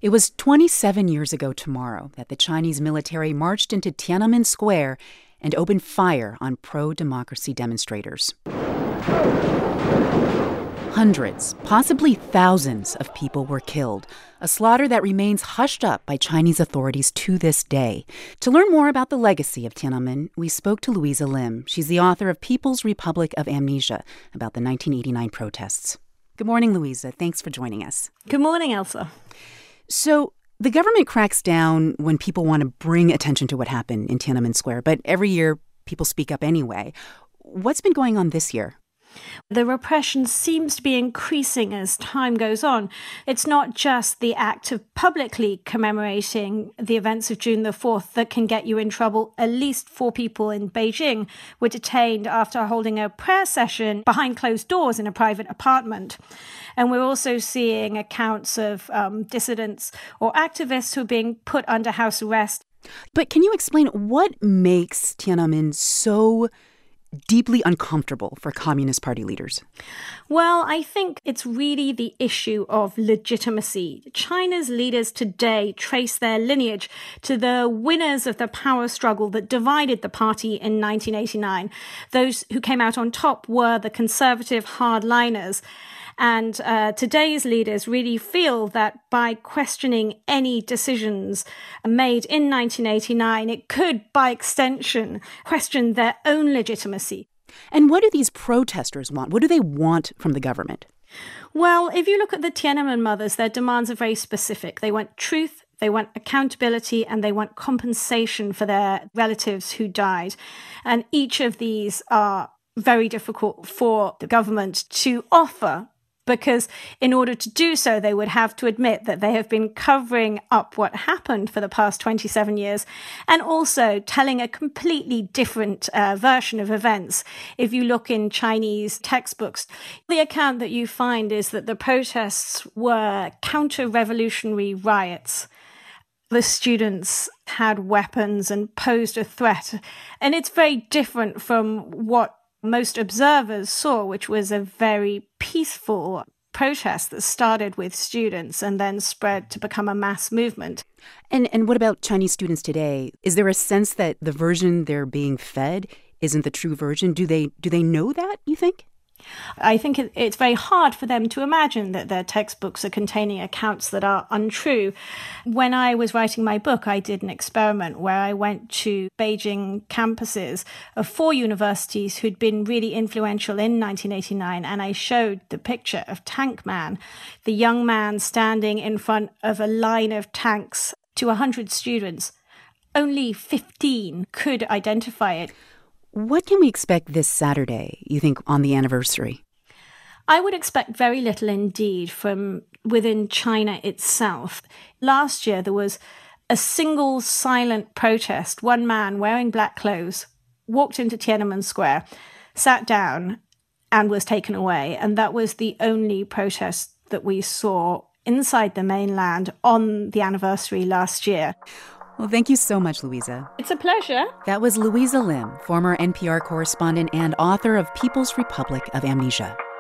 It was 27 years ago tomorrow that the Chinese military marched into Tiananmen Square and opened fire on pro-democracy demonstrators. Hundreds, possibly thousands of people were killed, a slaughter that remains hushed up by Chinese authorities to this day. To learn more about the legacy of Tiananmen, we spoke to Louisa Lim. She's the author of People's Republic of Amnesia, about the 1989 protests. Good morning, Louisa. Thanks for joining us. Good morning, Elsa. So, the government cracks down when people want to bring attention to what happened in Tiananmen Square, but every year people speak up anyway. What's been going on this year? The repression seems to be increasing as time goes on. It's not just the act of publicly commemorating the events of June the 4th that can get you in trouble. At least 4 people in Beijing were detained after holding a prayer session behind closed doors in a private apartment. And we're also seeing accounts of dissidents or activists who are being put under house arrest. But can you explain what makes Tiananmen so deeply uncomfortable for Communist Party leaders? Well, I think it's really the issue of legitimacy. China's leaders today trace their lineage to the winners of the power struggle that divided the party in 1989. Those who came out on top were the conservative hardliners. And today's leaders really feel that by questioning any decisions made in 1989, it could, by extension, question their own legitimacy. And what do these protesters want? What do they want from the government? Well, if you look at the Tiananmen mothers, their demands are very specific. They want truth, they want accountability, and they want compensation for their relatives who died. And each of these are very difficult for the government to offer, because in order to do so, they would have to admit that they have been covering up what happened for the past 27 years and also telling a completely different version of events. If you look in Chinese textbooks, the account that you find is that the protests were counter-revolutionary riots. The students had weapons and posed a threat. And it's very different from what most observers saw, which was a very peaceful protest that started with students and then spread to become a mass movement. And what about Chinese students today? Is there a sense that the version they're being fed isn't the true version? Do they know that, you think? I think it's very hard for them to imagine that their textbooks are containing accounts that are untrue. When I was writing my book, I did an experiment where I went to Beijing campuses of 4 universities who'd been really influential in 1989, and I showed the picture of Tank Man, the young man standing in front of a line of tanks to 100 students. Only 15 could identify it. What can we expect this Saturday, you think, on the anniversary? I would expect very little indeed from within China itself. Last year, there was a single silent protest. One man wearing black clothes walked into Tiananmen Square, sat down, and was taken away. And that was the only protest that we saw inside the mainland on the anniversary last year. Well, thank you so much, Louisa. It's a pleasure. That was Louisa Lim, former NPR correspondent and author of People's Republic of Amnesia.